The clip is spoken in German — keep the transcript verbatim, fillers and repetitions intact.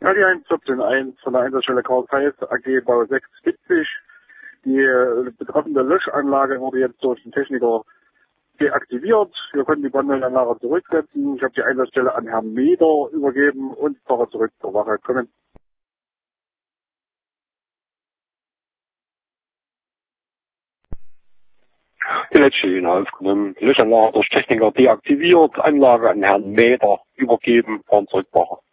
Kali eins vierzehn eins von der Einsatzstelle Karl Zeiss A G Bau sechsundsiebzig. Die äh, betreffende Löschanlage wurde jetzt durch den Techniker deaktiviert. Wir konnten die Brandmeldeanlage zurücksetzen. Ich habe die Einsatzstelle an Herrn Meder übergeben und fahre zurück zur Wache. Kommen. Die letzte Linie aufgenommen. Die Löschanlage durch Techniker deaktiviert. Anlage an Herrn Meder übergeben. Fahren zurück, Wache.